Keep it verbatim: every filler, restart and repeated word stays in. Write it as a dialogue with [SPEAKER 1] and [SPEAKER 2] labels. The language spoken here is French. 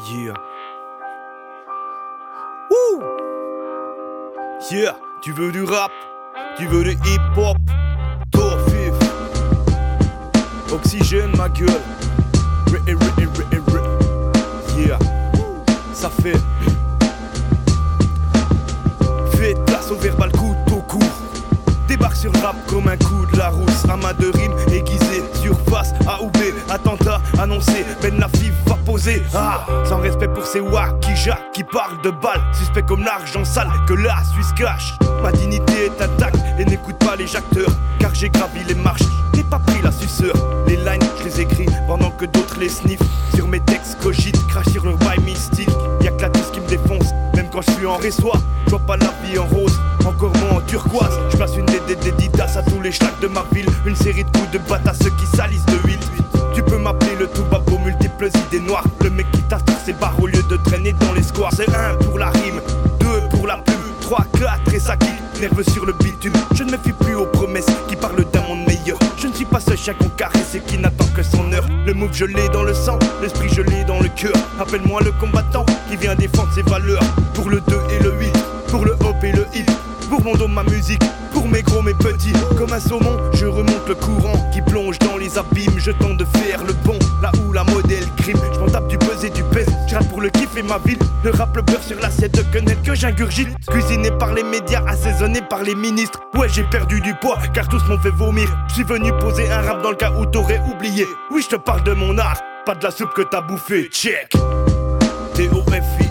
[SPEAKER 1] Yeah. Wouh. Yeah. Tu veux du rap, tu veux du hip-hop, Tofif. Oxygène ma gueule. Ré, ré, ré, ré, ré. Yeah. Ça fait. Fais place au verbal couteau court. Débarque sur le rap comme un coup de la rousse. Amas de rimes aiguisé, surface A ou B. Attentat annoncé, Ben Lafif va poser. Ah, sans respect pour ces wacky jacks qui parlent de balles. Suspect comme l'argent sale que la Suisse cache. Ma dignité est intacte et n'écoute pas les jacteurs, car j'ai gravi les marches, j'ai pas pris la suceur. Les lines, je les écris pendant que d'autres les sniffent. Sur mes textes cogite, crache sur leur bail mystique. Y'a que la touche qui me défonce, même quand je suis en réçois. Je vois pas la vie en rose, encore moins en turquoise. Je place une dédicace à tous les schlacs de ma ville. Une série de coups de batte à ceux qui salissent de huile. Tu peux m'appeler le tout babo, multiples idées noires. Le mec qui tasse ses barres au lieu de traîner dans les squares. C'est un pour la rime, deux pour la plume, trois, quatre et ça kick, nerveux sur le bitume. Je ne me fie plus aux promesses qui parlent d'un monde meilleur. Je ne suis pas ce chien qu'on caresse et qui n'attend que son heure. Le move je l'ai dans le sang, l'esprit je l'ai dans le cœur. Appelle-moi le combattant qui vient défendre ses valeurs. Pour le deux et le huit, pour le hop et le hit. Pour mon dos ma musique, pour mes gros mes petits. Comme un saumon, je remonte le courant qui plonge dans les abîmes. Je tente de faire le bon, là où la mode est le crime. Je m'en tape du buzz et du pèse, je rate pour le kiff et ma ville. Le rap, le beurre sur l'assiette de quenelle que j'ingurgite. Cuisiné par les médias, assaisonné par les ministres. Ouais, j'ai perdu du poids, car tous m'ont fait vomir. Je suis venu poser un rap dans le cas où t'aurais oublié. Oui, je te parle de mon art, pas de la soupe que t'as bouffée. Check T O F I